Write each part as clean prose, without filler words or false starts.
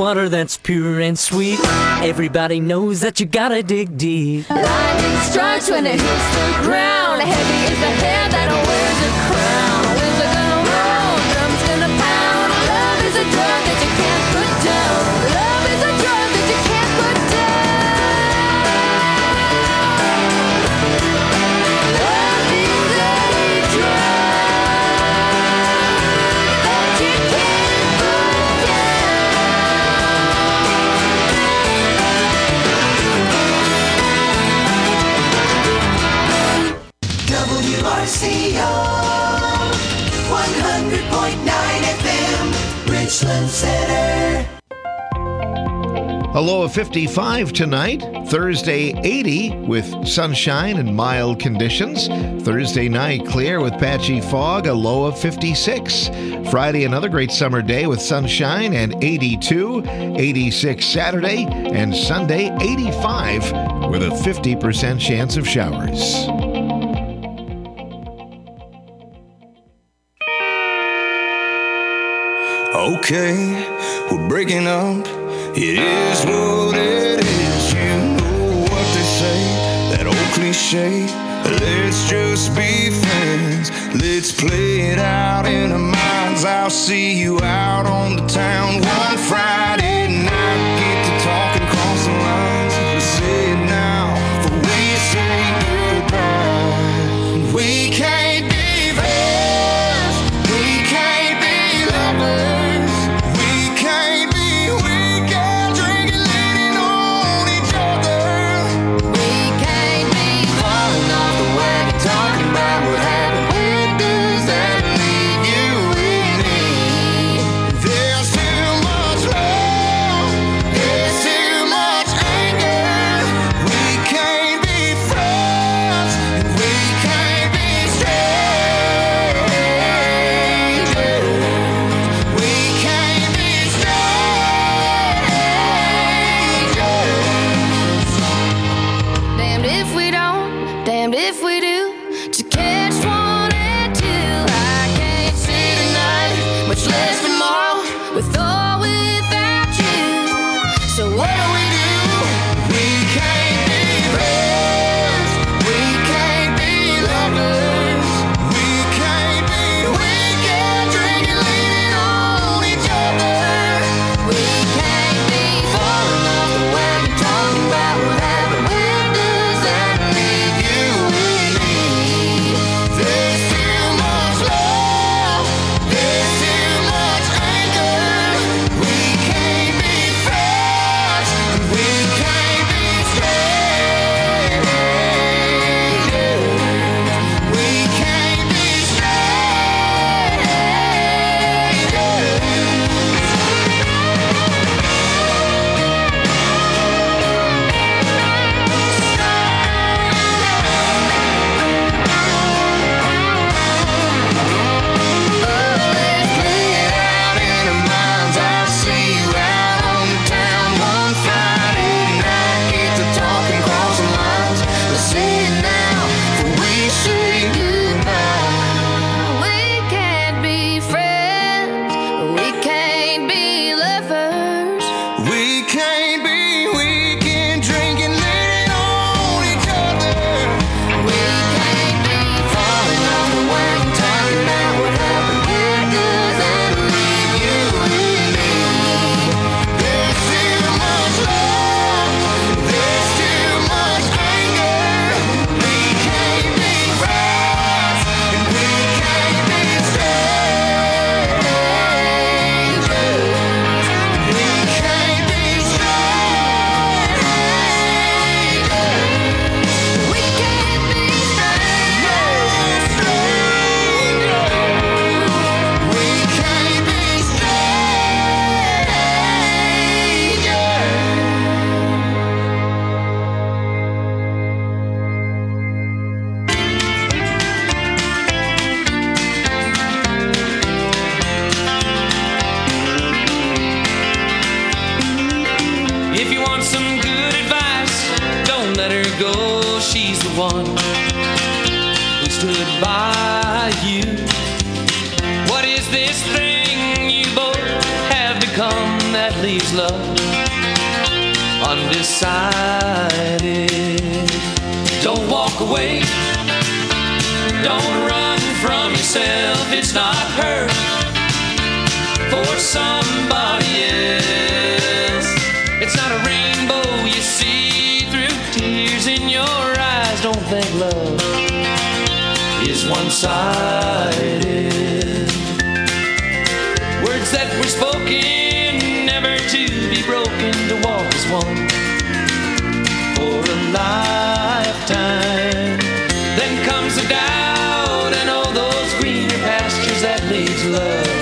water that's pure and sweet. Everybody knows that you gotta dig deep. Lightning strikes when it hits the ground. Heavy is the hair that wears a crown. Winds are gonna roll, drums gonna pound. Love is a drug that you can't put down. Love is a drug that you can't put down. Love is a drug that you can't put down. WRCO 100.9 FM, Richland Center. A low of 55 tonight. Thursday, 80 with sunshine and mild conditions. Thursday night, clear with patchy fog, a low of 56. Friday, another great summer day with sunshine and 82. 86 Saturday, and Sunday, 85 with a 50% chance of showers. Okay, we're breaking up. It is what it is. You know what they say, that old cliche. Let's just be friends. Let's play it out in our minds. I'll see you out on the town one Friday night. Get to talking, cross the lines. Let's say it now before we say goodbye. We can't be friends. We can't be lovers. one who stood by you. What is this thing you both have become that leads leaves love undecided. Don't walk away, don't run from yourself. It's not her for somebody else. It's not a rainbow you see through tears in your eyes. Don't think love is one-sided. Words that were spoken, never to be broken, to walk as one for a lifetime. Then comes the doubt and all those greener pastures that leaves love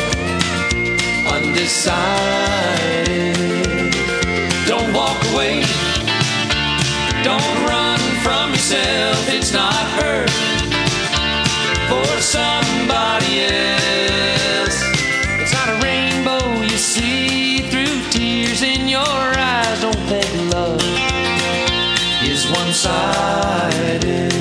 undecided. Don't walk away, don't run from yourself. It's not her for somebody else. It's not a rainbow you see through tears in your eyes. Don't think love is one-sided.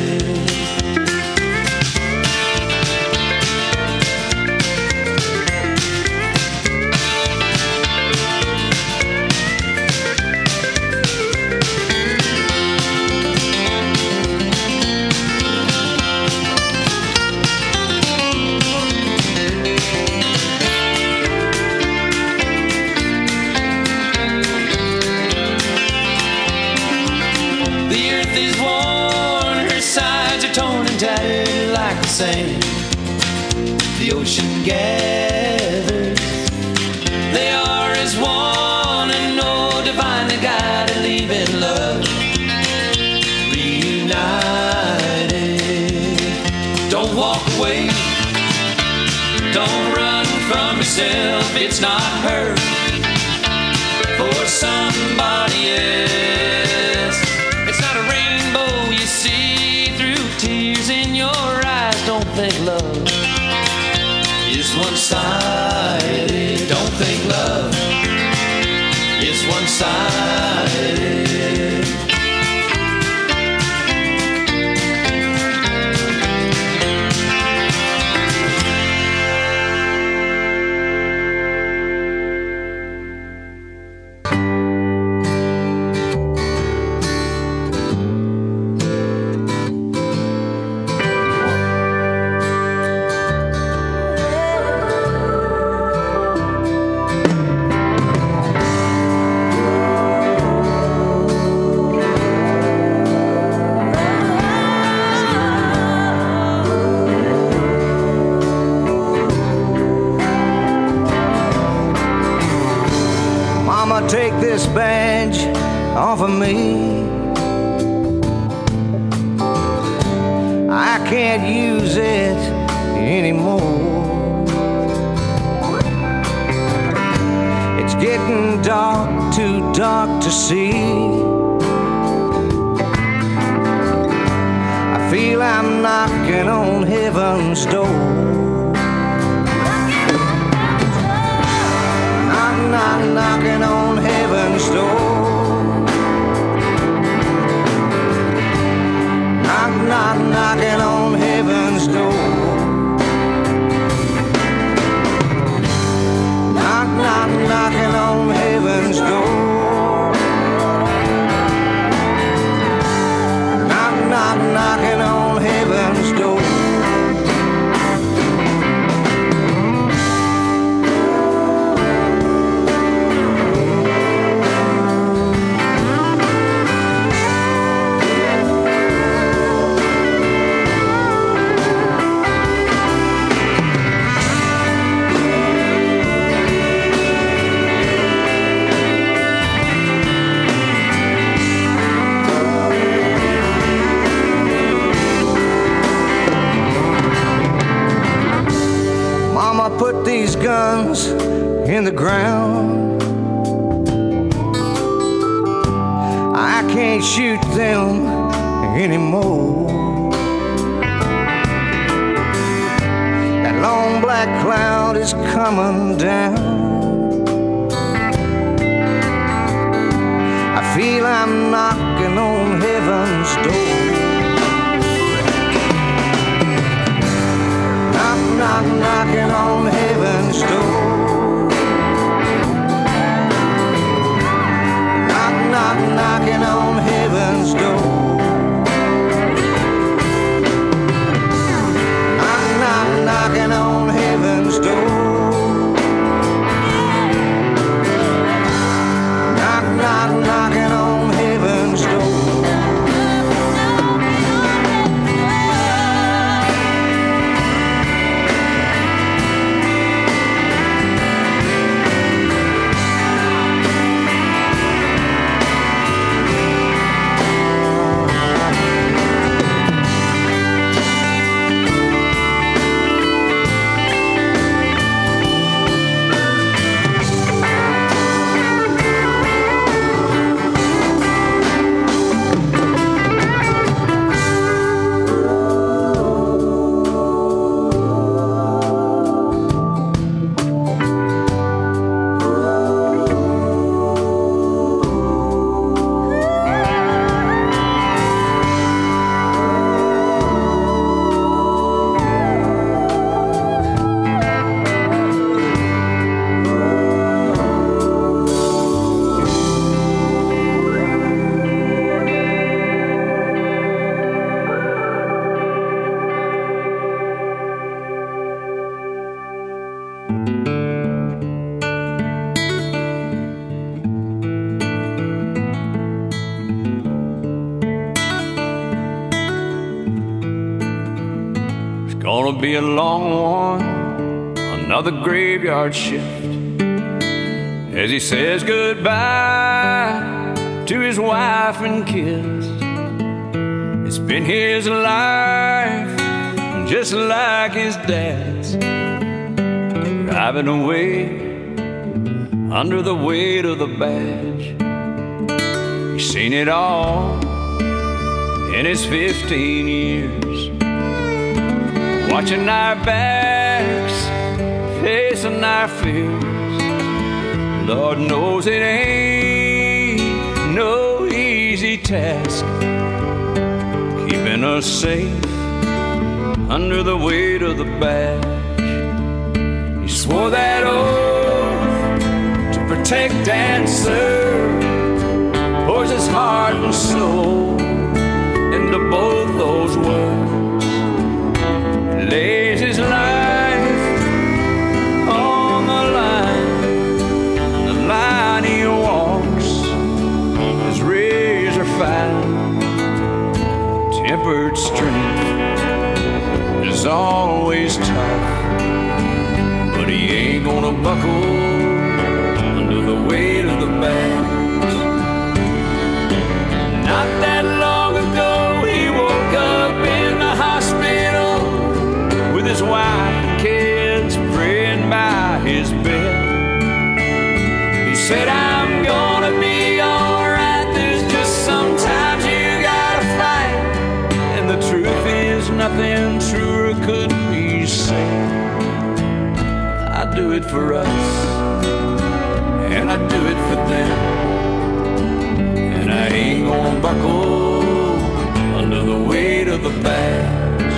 Sand. The ocean gathers, they are as one, and no divinely guided, leaving love reunited. Don't walk away, don't run from yourself. It's not her for somebody else. It's not a rainbow you see through tears in your eyes. Don't think love is one-sided. Don't think love is one-sided. Take this badge off of me. I can't use it anymore. It's getting dark, too dark to see. I feel I'm knocking on heaven's door. Knocking on heaven's door. Knocking on heaven's door. Knocking on heaven's door. Knocking on heaven's door. Put these guns in the ground. I can't shoot them anymore. That long black cloud is coming down. I feel I'm knocking on heaven's door. Knocking on heaven's door. Gonna be a long one, another graveyard shift, as he says goodbye to his wife and kids. It's been his life, just like his dad's, driving away under the weight of the badge. He's seen it all in his 15 years, watching our backs, facing our fears. Lord knows it ain't no easy task, keeping us safe under the weight of the badge. He swore that oath to protect and serve, pours his heart and soul into both those words, lays his life on the line he walks is razor fine. Tempered strength is always tough, but he ain't gonna buckle under the weight of the badge. Not that long ago he woke up in the hospital with his wife and kids praying by his bed. He said, I'm gonna be alright, there's just sometimes you gotta fight, and the truth is nothing truer could be said. I do it for us, and I do it for them, and I ain't gonna buckle under the weight of the badge.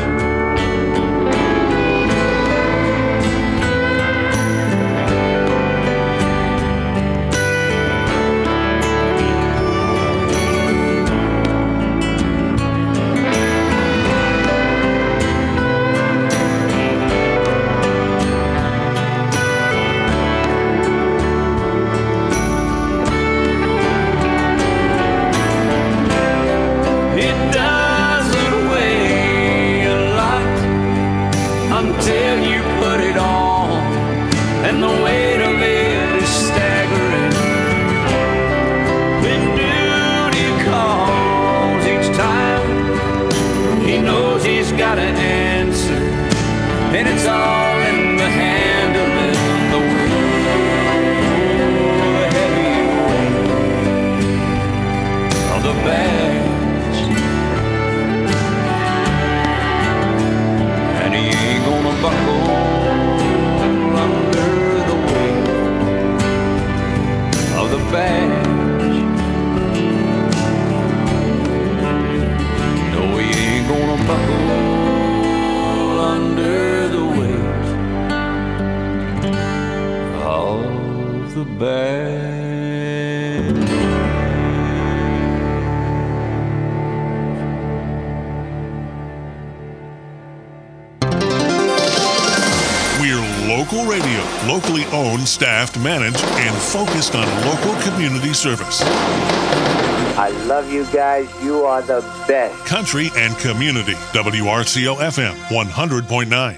Local radio, locally owned, staffed, managed, and focused on local community service. I love you guys. You are the best. Country and community. WRCO FM 100.9.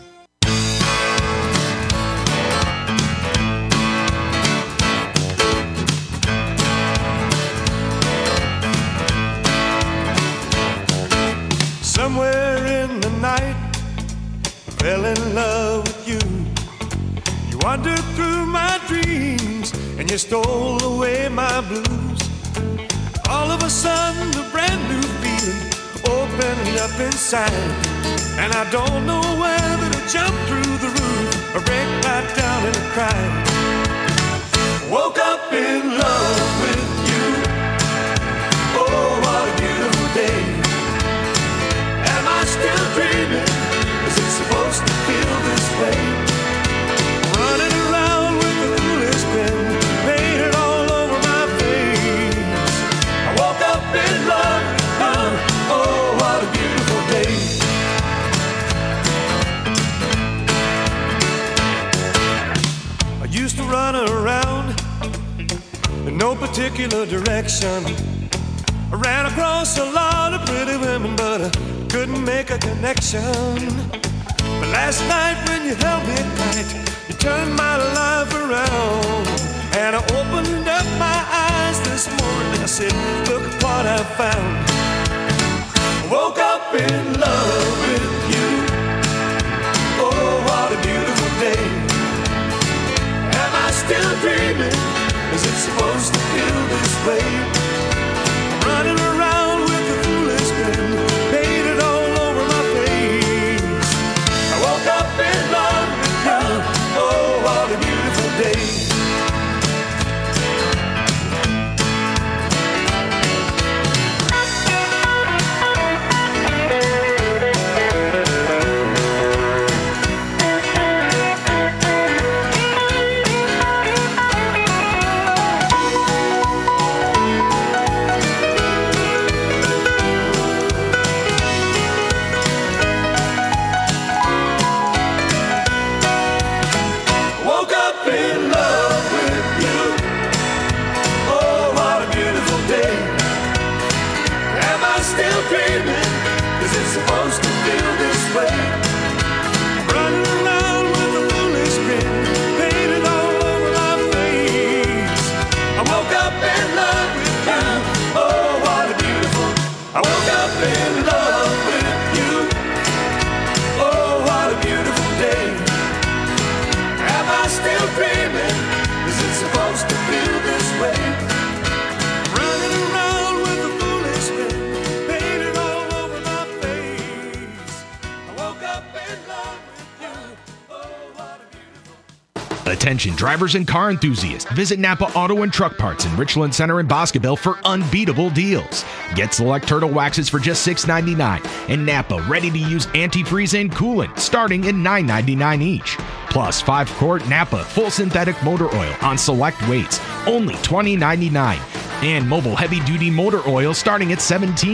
Somewhere in the night, I fell in love with you. You wandered through my dreams and you stole away my blues. All of a sudden, a brand new feeling opened up inside, and I don't know whether to jump through the roof or break right down and cry. Woke up in love with you. Oh, what a beautiful day. Am I still dreaming? Is it supposed to feel this way? Running around with the coolest pen painted all over my face. I woke up in love. Oh, what a beautiful day. I used to run around in no particular direction. I ran across a lot of pretty women, but I couldn't make a connection. But last night when you held me tight, you turned my life around. And I opened up my eyes this morning. I said, look what I found. I woke up in love with you. Oh, what a beautiful day. Am I still dreaming? Is it supposed to feel this way? I'm running around with a foolish grin painted all over my face. I woke up in love with you. Oh, what a beautiful day. Attention drivers and car enthusiasts. Visit Napa Auto and Truck Parts in Richland Center and Boscoville for unbeatable deals. Get select turtle waxes for just $6.99 and Napa ready-to-use antifreeze and coolant starting at $9.99 each. Plus 5-quart Napa full synthetic motor oil on select weights, only $20.99. And mobile heavy-duty motor oil starting at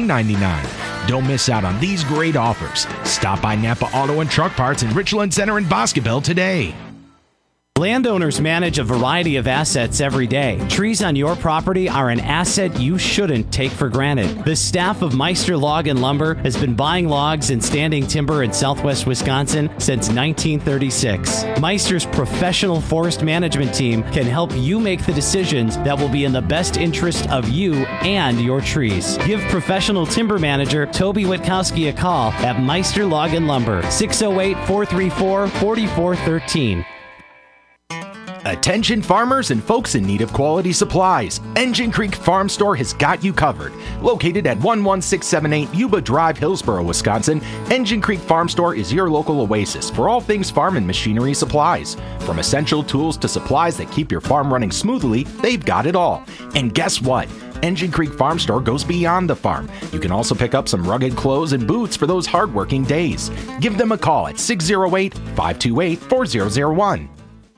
$17.99. Don't miss out on these great offers. Stop by Napa Auto and Truck Parts in Richland Center and Boscoville today. Landowners manage a variety of assets every day. Trees on your property are an asset you shouldn't take for granted. The staff of Meister Log and Lumber has been buying logs and standing timber in southwest Wisconsin since 1936. Meister's professional forest management team can help you make the decisions that will be in the best interest of you and your trees. Give professional timber manager Toby Witkowski a call at Meister Log and Lumber, 608-434-4413. Attention farmers and folks in need of quality supplies. Engine Creek Farm Store has got you covered. Located at 11678 Yuba Drive, Hillsboro, Wisconsin, Engine Creek Farm Store is your local oasis for all things farm and machinery supplies. From essential tools to supplies that keep your farm running smoothly, they've got it all. And guess what? Engine Creek Farm Store goes beyond the farm. You can also pick up some rugged clothes and boots for those hardworking days. Give them a call at 608-528-4001.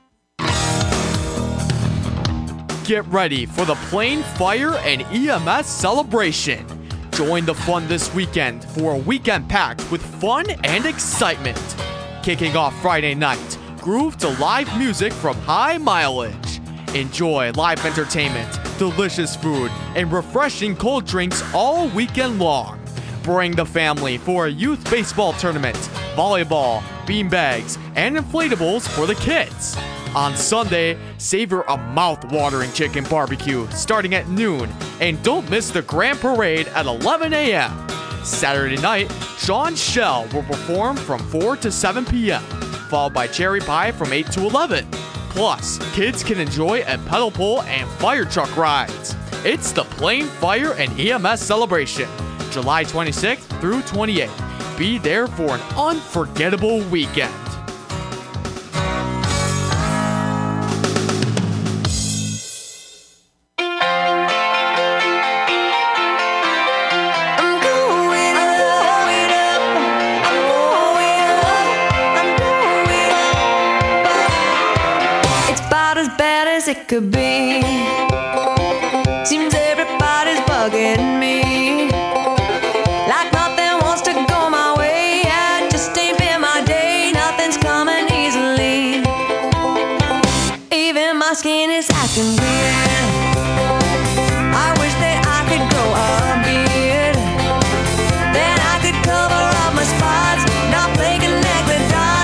Get ready for the Plain Fire and EMS celebration. Join the fun this weekend for a weekend packed with fun and excitement. Kicking off Friday night, groove to live music from High Mileage. Enjoy live entertainment, delicious food, and refreshing cold drinks all weekend long. Bring the family for a youth baseball tournament, volleyball, beanbags, and inflatables for the kids. On Sunday, savor a mouth-watering chicken barbecue starting at noon, and don't miss the Grand Parade at 11 a.m. Saturday night, Sean Shell will perform from 4 to 7 p.m., followed by Cherry Pie from 8 to 11. Plus, kids can enjoy a pedal pull and fire truck rides. It's the Plain Fire and EMS celebration, July 26th through 28th. Be there for an unforgettable weekend. It could be. Seems everybody's bugging me. Like nothing wants to go my way. I just ain't been my day. Nothing's coming easily. Even my skin is acting weird. I wish that I could grow a beard. Then I could cover up my spots. Not play connect the dots.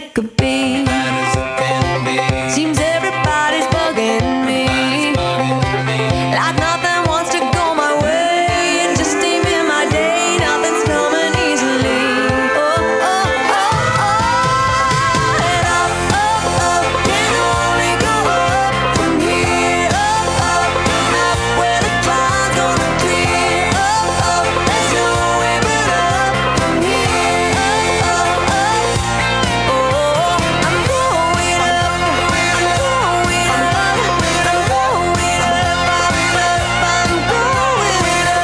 it could be. Seems everybody's bugging me. Like nothing wants to go my way. It's just ain't been my day. Nothing's coming easily. Oh, oh, oh, oh. And up, up, up. Can only go up from here. Up, up, up. Where the clouds gonna clear. Up, up. There's no way but up from here. Up, up, up. Oh, I'm going up. I'm going up. I'm going up. I'm going up.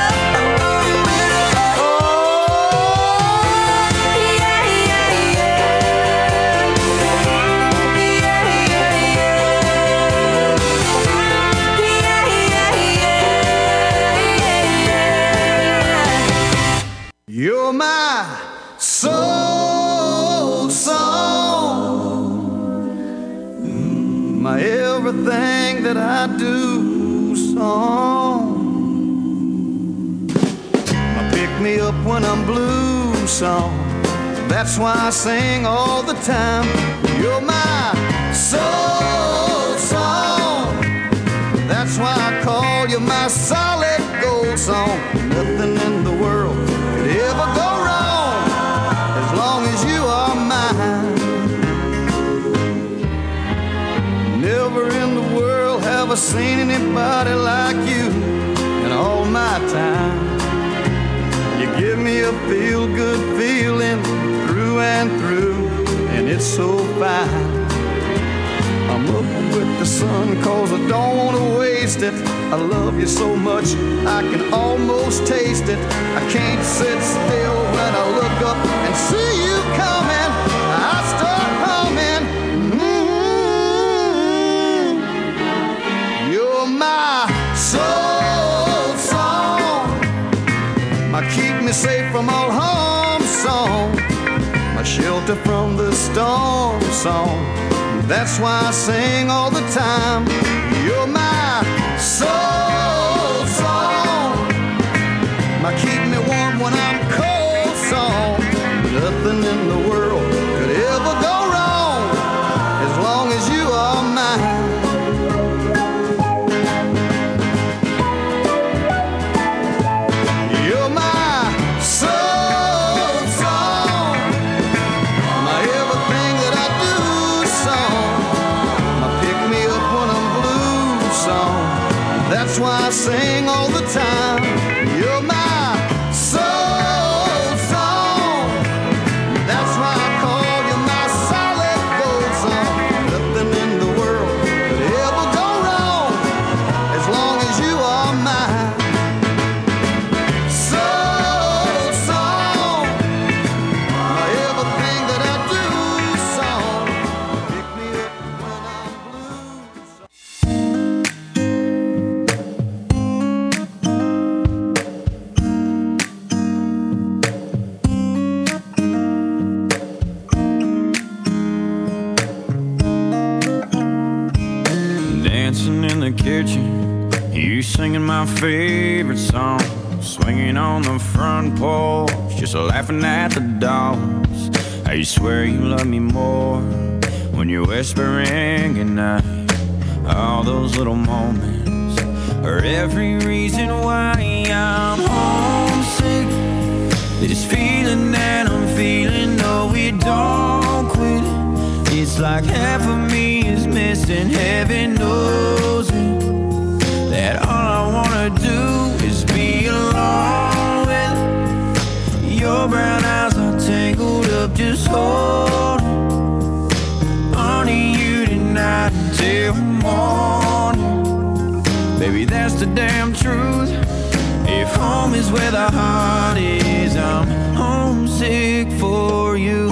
You're my soul song, my everything that I do song, my pick me up when I'm blue song. That's why I sing all the time. You're my soul song. That's why I call you my solid gold song. Nothing in the world could ever go wrong as long as you are mine. Never in the world have I seen anybody like you in all my time. You give me a feel-good feeling through and through, and it's so fine. I'm up with the sun cause I don't want to waste it. I love you so much I can almost taste it. I can't sit still when I look up and see you coming. I start humming. You're my soul song, my keep me safe from all harm song, my shelter from the storm song. That's why I sing all the time. You're my soul song, my keep me warm when I'm cold song. Nothing in the world could ever go wrong as long as you are mine. You're my soul song, my everything that I do song, my pick me up when I'm blue song. That's why I sing all the time. You're my soul song. That's why I call you my solid gold song. Nothing in the world could ever go wrong as long as you are mine. Soul song, my everything that I do song. Pick me up when I'm blue. Dancing in the kitchen, you singing my favorite song, swinging on the front porch, just laughing at the dogs. I swear you love me more when you're whispering goodnight. All those little moments are every reason why I'm homesick. This feeling that I'm feeling, no, we don't quit. It's like half of me is missing, heaven knows it. That all I wanna do is be alone with your brown eyes are tangled up, just holding on to you tonight until morning. Baby, that's the damn truth. If home is where the heart is, I'm homesick for you.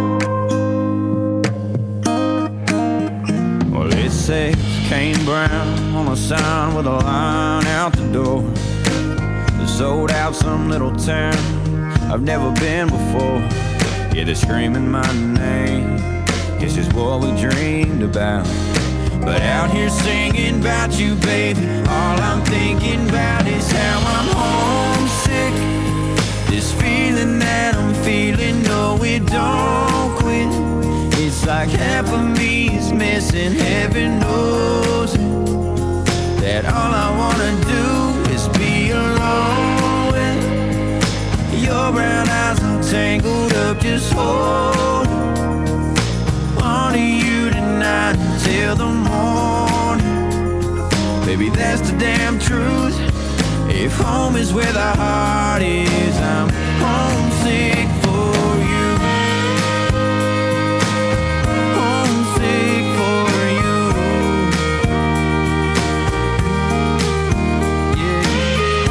Well, it says Kane Brown on a sign with a line out the door. They sold out some little town I've never been before. Yeah, they're screaming my name. This is what we dreamed about. But out here singing about you, baby, all I'm thinking about is how I'm homesick. This feeling that I'm feeling, no, it don't quit. It's like half of me is missing. Heaven knows it, that all I wanna do is be alone with your brown eyes all tangled up. Just hold on to you tonight until the morning. Baby, that's the damn truth. If home is where the heart is, I'm homesick for you. Homesick for you. Yeah.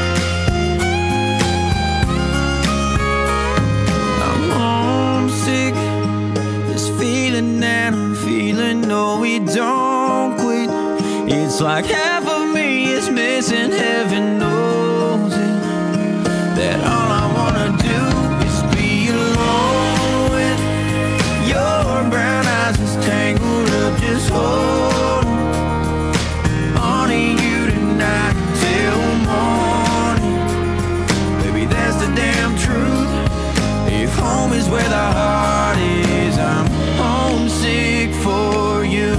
I'm homesick. This feeling that I'm feeling, no, we don't quit. It's like half of me is missing. Heaven knows it, that all I wanna do is be alone with your brown eyes just tangled up. Just hold on to you tonight till morning. Baby, that's the damn truth. If home is where the heart is, I'm homesick for you.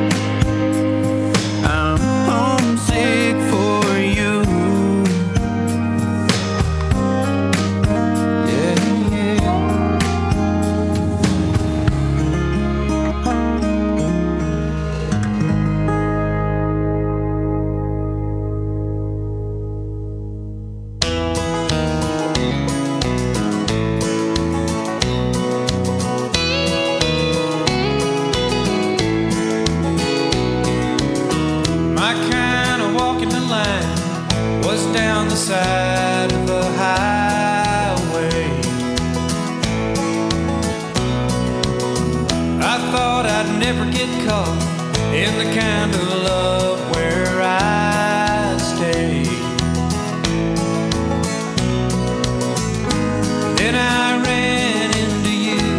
I'm homesick for you. Yeah, yeah. My kind of walking the line was down the side of a highway. I thought I'd never get caught in the kind of love where I stay. Then I ran into you,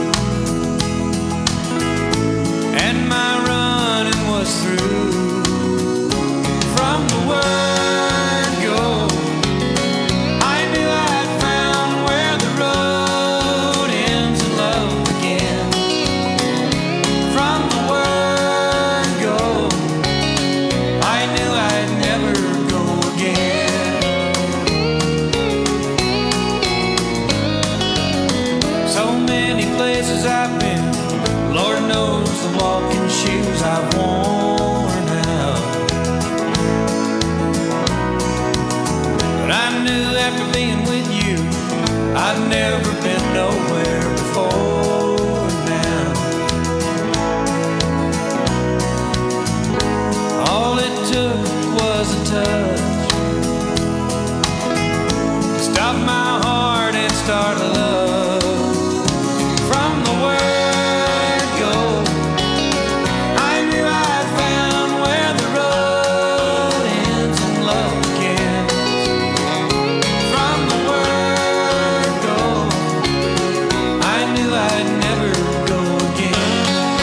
and my running was through. From the word go, I knew I'd found where the road ends and love begins. From the word go, I knew I'd never go again. So many places I've been, Lord knows the walking shoes I've worn out. But I knew after being with you, I'd never been nowhere before now. All it took was a touch to stop my heart and start love. From the word go, I knew I'd found where the road ends and love begins. From the word go, I knew I'd never go again.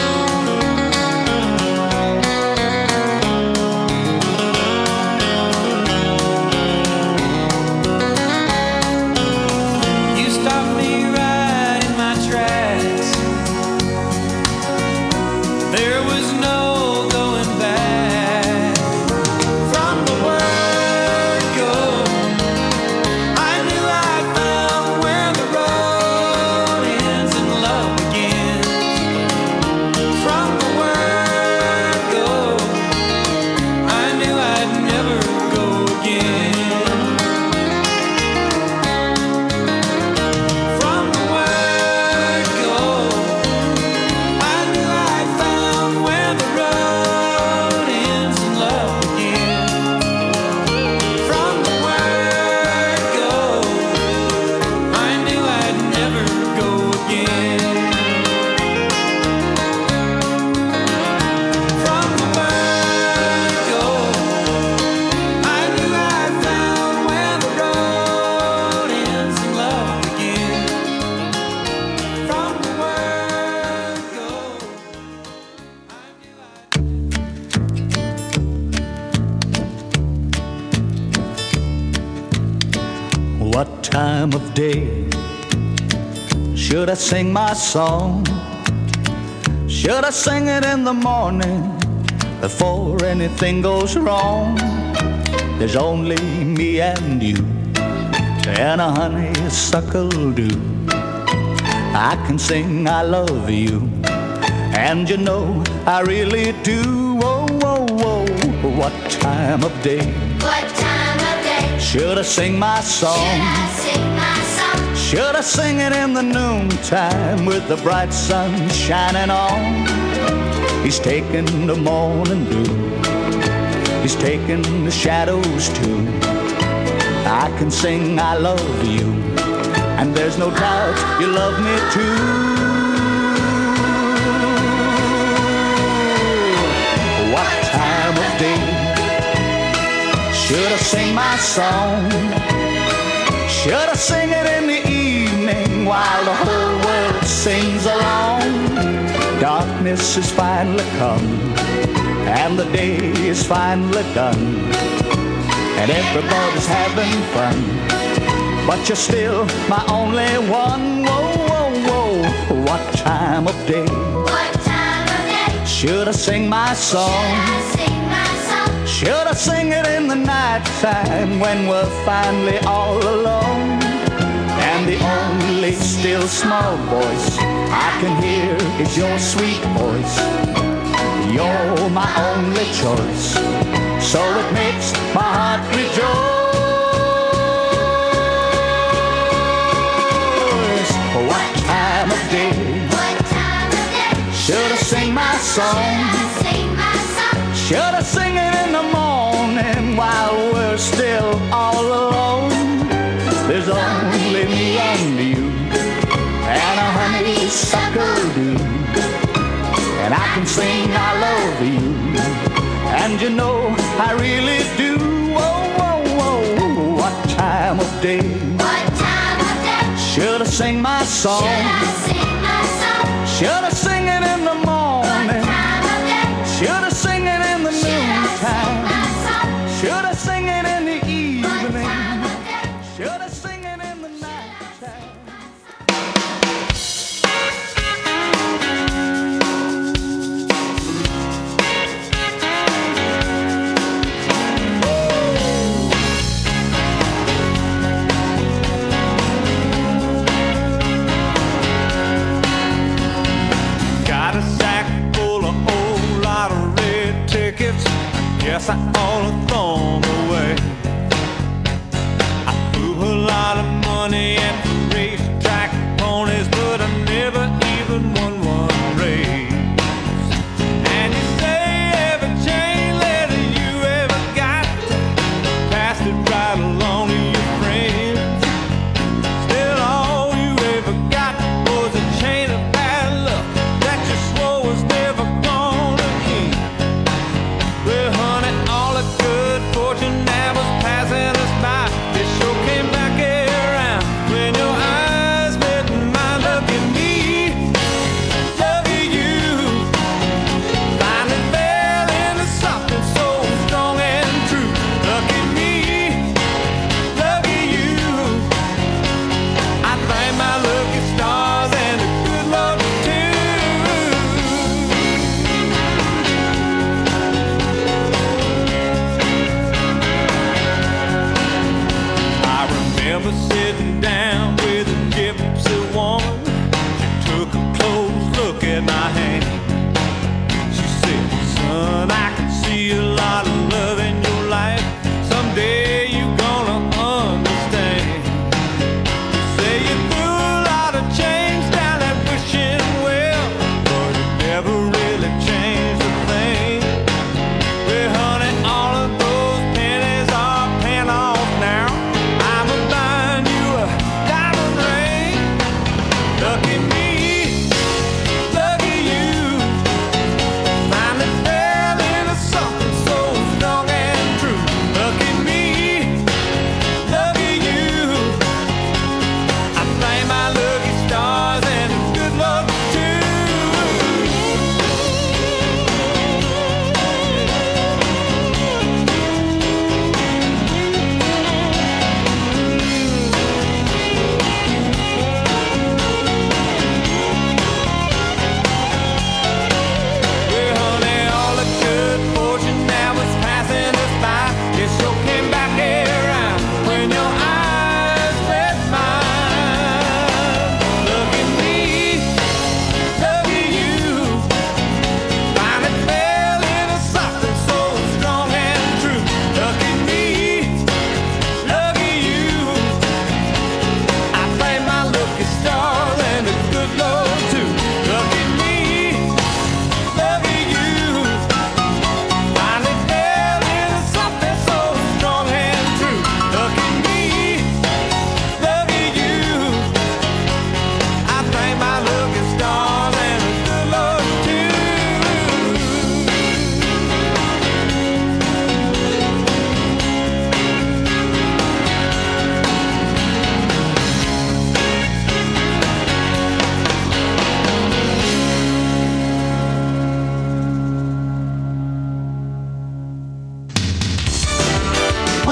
You stopped me right in my tracks. There was no going back. From the word go, I knew I'd found where the road ends and love begins. From the word go, I knew I'd never go again. From the word go, I knew I'd found where the road ends and love begins. From the word go, I knew I'd never go again. From the word go, I knew I'd found where the road ends and love begins. From the word go, What time of day should I sing my song? Should I sing it in the morning before anything goes wrong? There's only me and you and a honeysuckle do. I can sing I love you, and you know I really do. Whoa, whoa, whoa, what time of day? What time of day? Should I sing my song? Should I sing my song? Should I sing it in the noontime with the bright sun shining on? He's taking the morning dew, he's taking the shadows too. I can sing I love you, and there's no doubt you love me too. What time of day should I sing my song? Should I sing it in the evening while the whole world sings along? Darkness is finally come, and the day is finally done, and everybody's having fun, but you're still my only one. Whoa, whoa, whoa, what time of day? What time of day? Should I sing my song? Should I sing my song? Should I sing it in the night time when we're finally all alone? And the only still small voice I can hear is your sweet voice. You're my only choice, so it makes my heart rejoice. What time of day? What time of day? Should I sing my song? Should I sing my song? Should I sing it in the morning while we're still all alone? There's only me and you and a honeysuckle do, and I can sing I love you, and you know I really do. Whoa, whoa, whoa, what time of day? What time of day? Should I sing my song? Should I sing my song? Should I sing it in the morning? What time of day? Should I sing it in the noontime? Should I sing it in the evening? Should I sing it in the nighttime? Got a sack full of old lottery tickets. Guess I ought to throw 'em away.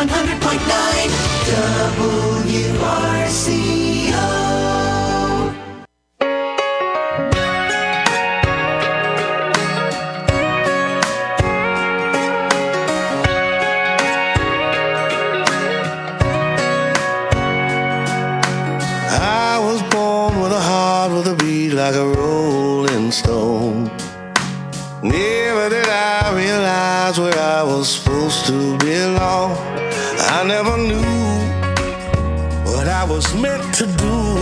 100.9 WRCO. I was born with a heart with a beat like a rolling stone. Never did I realize where I was supposed to belong. I never knew what I was meant to do.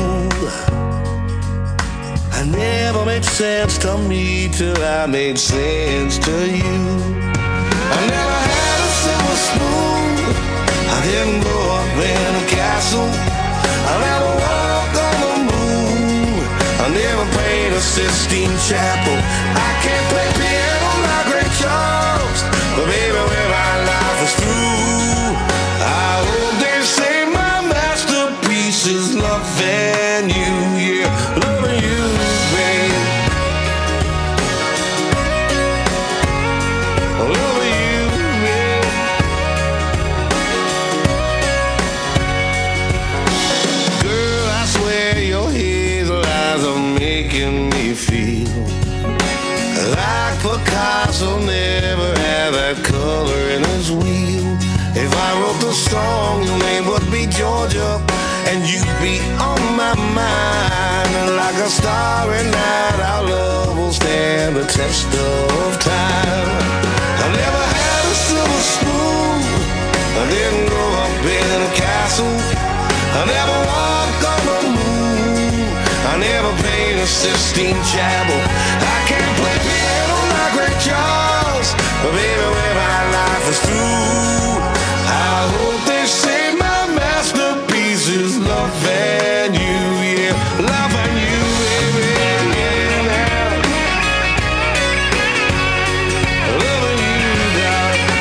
I never made sense to me till I made sense to you. I never had a silver spoon. I didn't grow up in a castle. I never walked on the moon. I never prayed a Sistine Chapel. I can't play piano like Ray Charles, but baby, when my life is through, I hope they say my masterpiece is loving you, yeah, loving you, babe. Loving you, yeah. Girl, I swear your hazel eyes are making me feel like Picasso never had that color in his wheel. If I wrote the song, your name would be Georgia, and you'd be on my mind. Like a starry night, our love will stand the test of time. I never had a silver spoon. I didn't grow up in a castle. I never walked on the moon. I never paid a Sistine Chapel. I can't play piano like Ray Charles, but baby, when my life is through, I hope they say my masterpiece is loving you, yeah, loving you, baby, yeah, loving you, darling.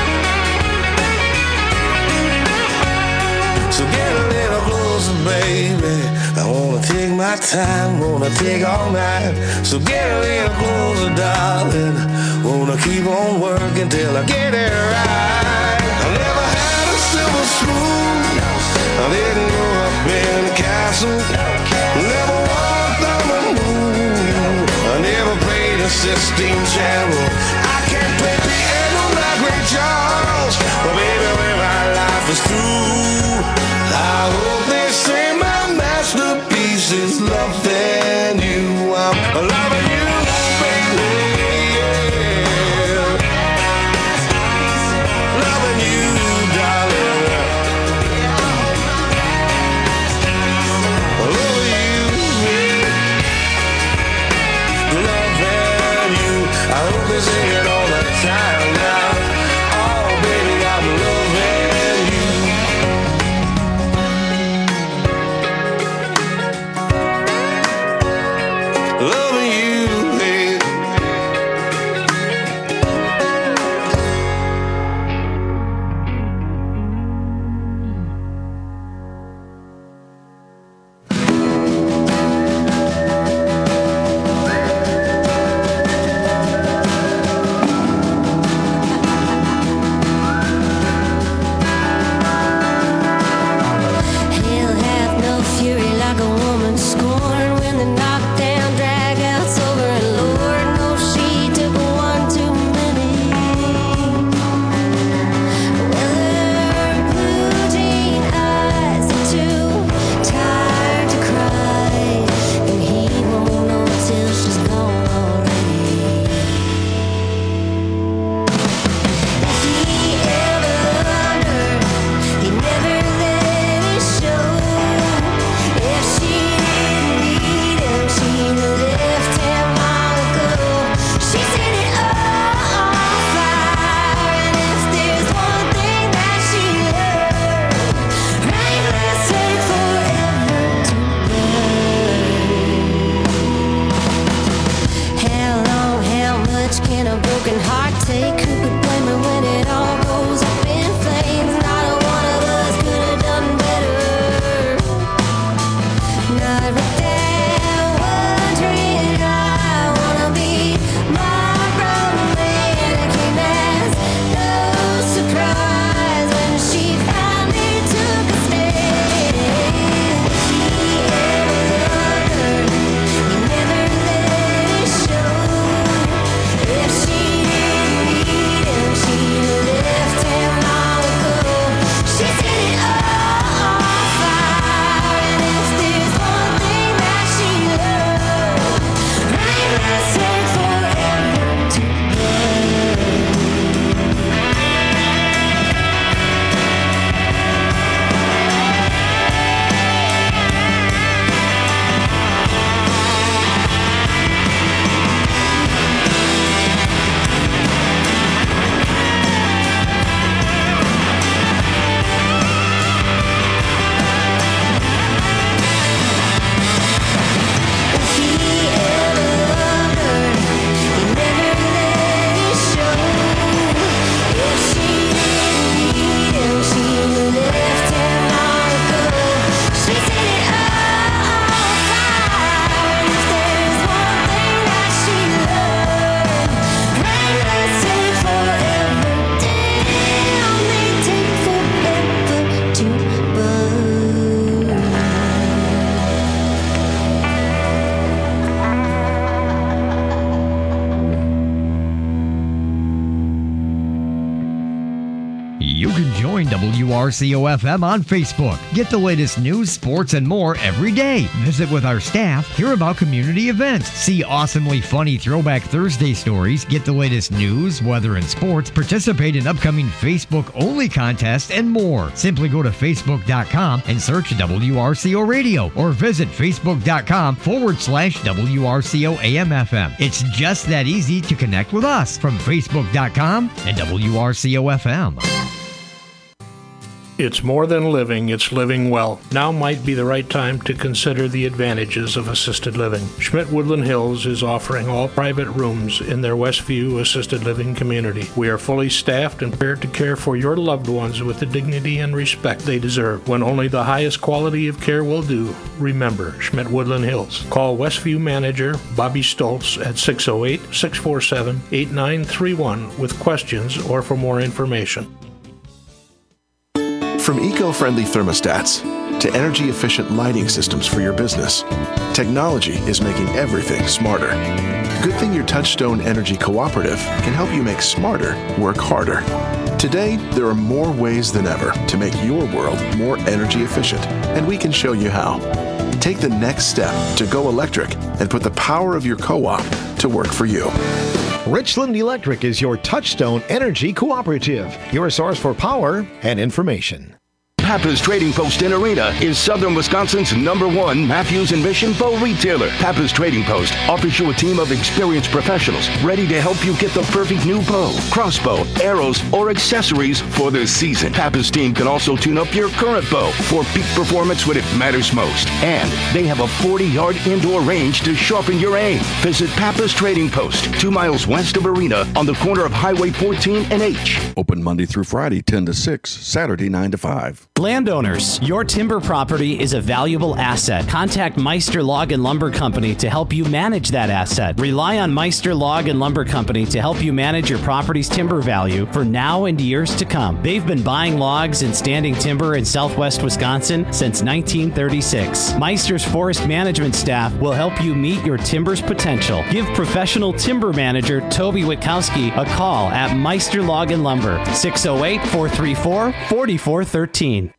So get a little closer, baby. I wanna take my time, wanna take all night. So get a little closer, darling. Wanna keep on working till I get it right. I never had a silver spoon. I didn't grow up in a castle. Never walked on the moon. I never played a Sistine Chapel. I can't play piano like Ray Charles, but baby, when my life is through, I hope they say my masterpiece is loving you. I'm loving you, baby, yeah. Loving you, darling. Loving you, yeah. Loving you. I hope they sing it all the time now. Oh, baby, I'm loving you. Join WRCO-FM on Facebook. Get the latest news, sports, and more every day. Visit with our staff, hear about community events, see awesomely funny Throwback Thursday stories, get the latest news, weather, and sports, participate in upcoming Facebook-only contests, and more. Simply go to Facebook.com and search WRCO Radio or visit Facebook.com/WRCO AM/FM. It's just that easy to connect with us from Facebook.com and WRCO-FM. It's more than living, it's living well. Now might be the right time to consider the advantages of assisted living. Schmidt Woodland Hills is offering all private rooms in their Westview assisted living community. We are fully staffed and prepared to care for your loved ones with the dignity and respect they deserve. When only the highest quality of care will do, remember Schmidt Woodland Hills. Call Westview manager Bobby Stoltz at 608-647-8931 with questions or for more information. From eco-friendly thermostats to energy-efficient lighting systems for your business, technology is making everything smarter. Good thing your Touchstone Energy Cooperative can help you make smarter work harder. Today, there are more ways than ever to make your world more energy efficient, and we can show you how. Take the next step to go electric and put the power of your co-op to work for you. Richland Electric is your Touchstone Energy Cooperative, your source for power and information. Pappas Trading Post in Arena is Southern Wisconsin's #1 Matthews and Mission bow retailer. Pappas Trading Post offers you a team of experienced professionals ready to help you get the perfect new bow, crossbow, arrows, or accessories for this season. Pappas team can also tune up your current bow for peak performance when it matters most. And they have a 40-yard indoor range to sharpen your aim. Visit Pappas Trading Post, 2 miles west of Arena on the corner of Highway 14 and H. Open Monday through Friday, 10 to 6, Saturday, 9 to 5. Landowners, your timber property is a valuable asset. Contact Meister Log and Lumber Company to help you manage that asset. Rely on Meister Log and Lumber Company to help you manage your property's timber value for now and years to come. They've been buying logs and standing timber in southwest Wisconsin since 1936. Meister's forest management staff will help you meet your timber's potential. Give professional timber manager Toby Witkowski a call at Meister Log and Lumber, 608-434-4413.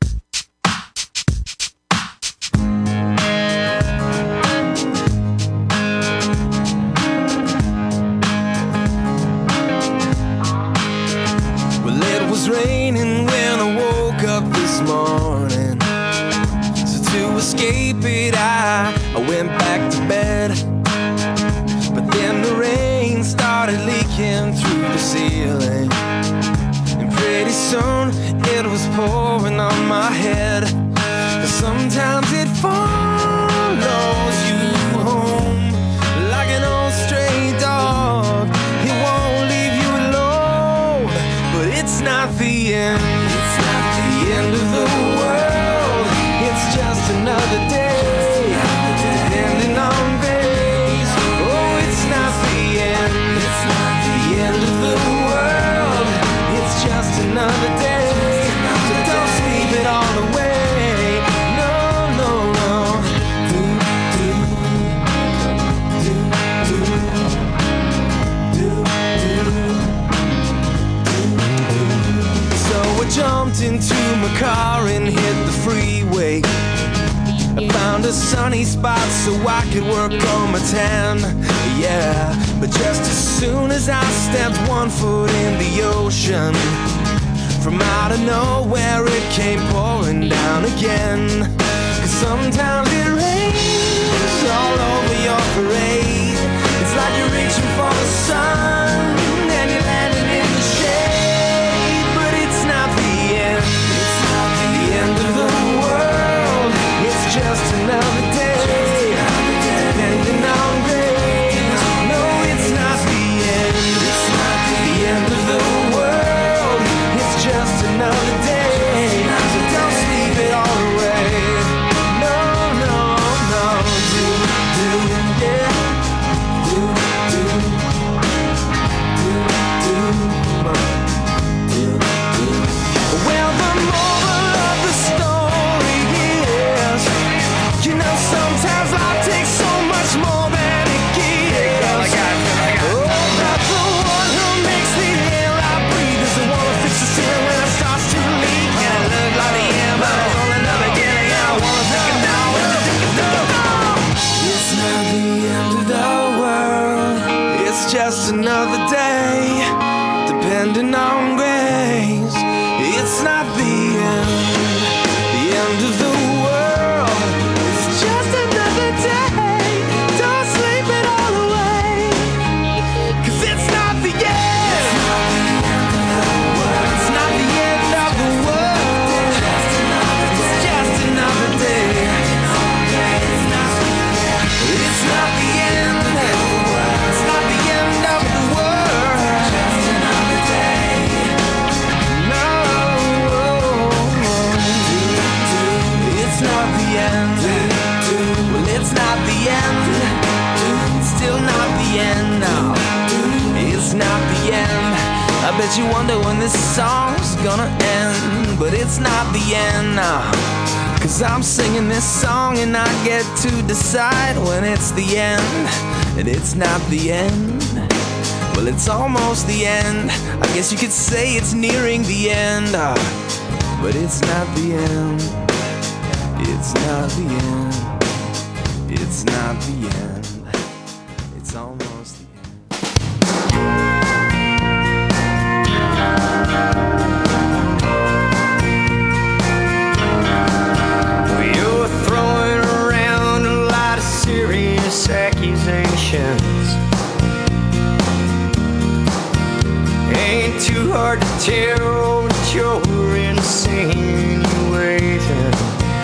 Raining when I woke up this morning, so to escape it I went back to bed. But then the rain started leaking through the ceiling, and pretty soon it was pouring on my head. But sometimes it follows you home like an old stray dog. It won't leave you alone, but it's not the end. It's not the end of the world. It's just another day, depending on days. Oh, it's not the end. It's not the end of the world. It's just another day. So don't sleep it all away. No, no, no. Jumped into my car and hit the freeway. I found a sunny spot so I could work on my tan. Yeah, but just as soon as I stepped one foot in the ocean, from out of nowhere it came pouring down again. 'Cause sometimes it rains all over your parade. It's like you're reaching for the sun and you're landing in the shade. But it's not the end. It's not the end of the world. It's just another day, depending on days. No, it's not the end. It's not the end of the world. It's just another day. So don't sleep it all away. No, no, no. Do, yeah. Do, do. that you wonder when this song's gonna end, but it's not the end now. 'Cause I'm singing this song and I get to decide when it's the end. And it's not the end, well, it's almost the end. I guess you could say it's nearing the end, but it's not the end. It's not the end. It's not the end. It's almost the end. Accusations ain't too hard to tell that you're insinuating.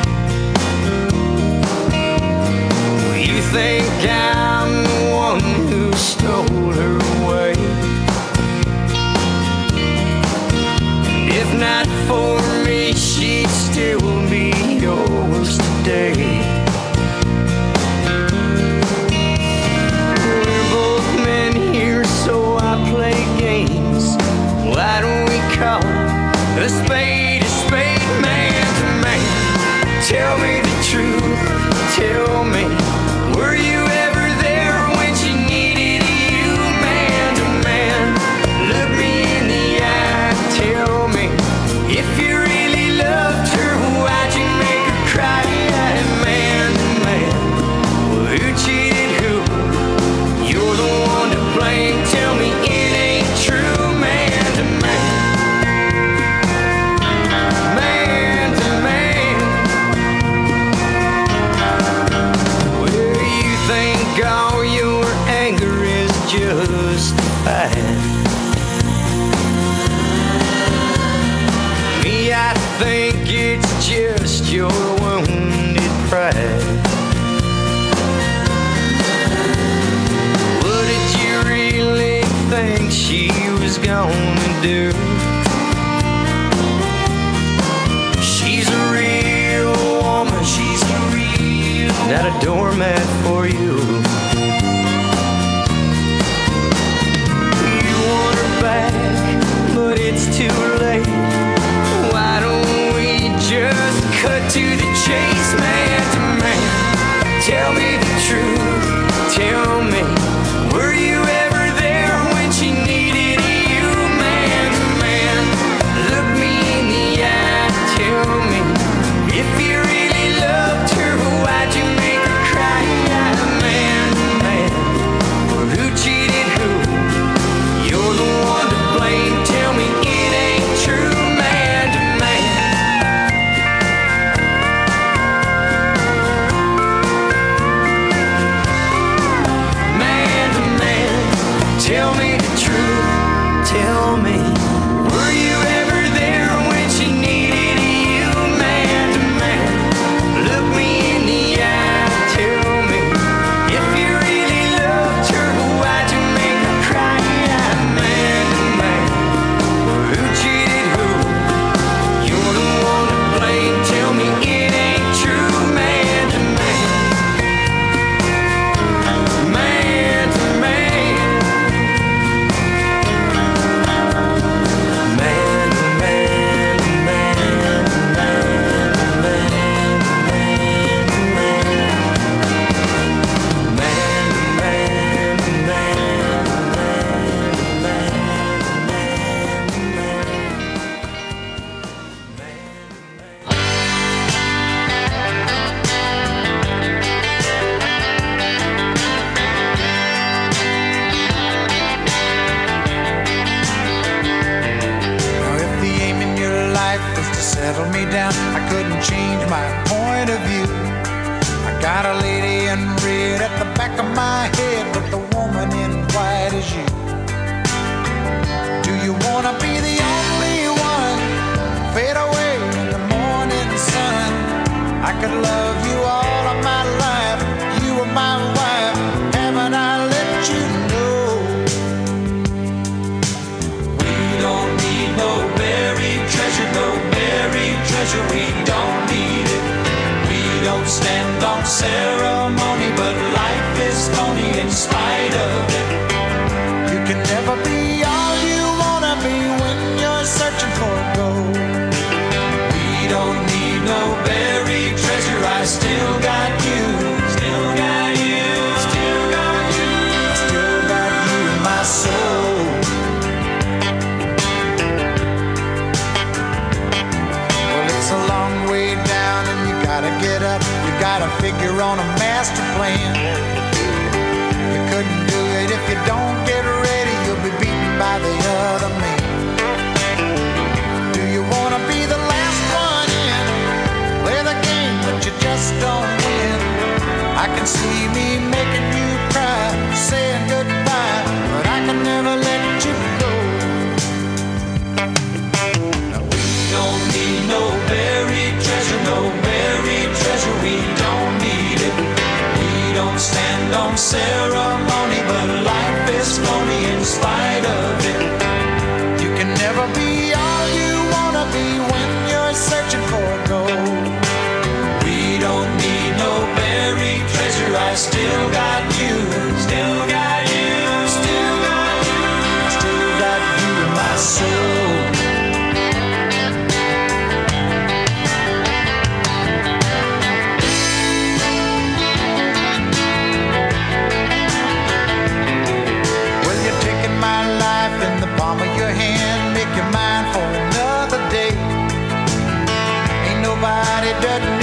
You think I'm the one who stole her away, and if not for me, she'd still be yours today. So I play games. Why don't we call a spade, man to man? Tell me the truth, tell me, were you ever there when she needed you, man to man? Look me in the eye, tell me, if you really loved her, why'd you make her cry, man to man? Well, who cheated who? You're the one to blame. Tell me it ain't true, man to man. Man to man. Well, you think all your anger is justified. Me, I think it's just your wounded pride. Think she was gonna do? She's a real woman, she's a real woman. Not a doormat for you. You want her back, but it's too late. Why don't we just cut to the chase, man to man? Tell me the truth, tell me, were you ever she needed you, man to man? Look me in the eye, tell me, if you really loved her, why'd you make her cry, man to man? Well, who cheated who? You're the one to blame. Tell me it ain't true, man to man. Man to man, tell me the truth. Tell me, were you ever there when she needed you, man to man? Look me in the eye, tell me, if you really loved her, why'd you make her cry, man to man? Who cheated who? You're the one to blame. Tell me it ain't true, man to man. Man to man. Settle me down, I couldn't change my point of view. I got a lady in red at the back of my head, but the woman in white is you. Do you wanna be the only one? Fade away in the morning sun. I could love you all of my life. You were my wife, haven't I let you know? We don't need no buried treasure, no buried treasure, we don't need it. We don't stand on ceremony, but life is phony in spite of it. You can never be all you wanna be try to figure on a master plan. You couldn't do it if you don't get ready. You'll be beaten by the other man. Do you want to be the last one in? Play the game, but you just don't win. I can see me making you cry, saying goodbye, but I can never let you go. Don't need no buried treasure, no buried treasure, we don't need it. We don't stand on ceremony, but life is phony in spite of it. You can never be all you wanna be when you're searching for gold. We don't need no buried treasure, I still got you, still got you, still got you, I still got you in my soul. Nobody doesn't